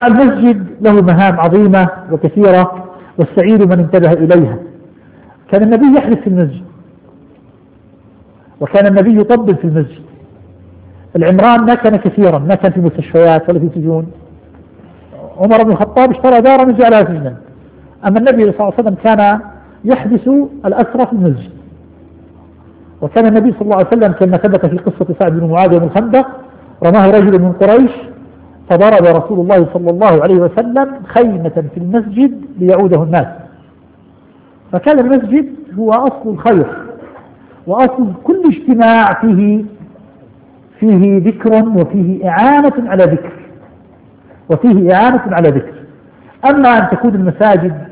المسجد له مهام عظيمة وكثيرة، والسعيد من انتبه إليها. كان النبي يحدث في المسجد، وكان النبي يطبل في المسجد. العمران ما كان كثيرا، ما كان في مستشفيات ولا في سجون. عمر بن الخطاب اشترى دارا وجعلها سجنا، أما النبي صلى الله عليه وسلم كان يحدث الأسرى في المسجد. وكان النبي صلى الله عليه وسلم كما ثبت في قصة سعد بن معاذ يوم الخندق، رماه رجل من قريش فضرب رسول الله صلى الله عليه وسلم خيمة في المسجد ليعوده الناس. فكان المسجد هو أصل الخير وأصل كل اجتماع فيه ذكر وفيه إعانة على ذكر، أما أن تكون المساجد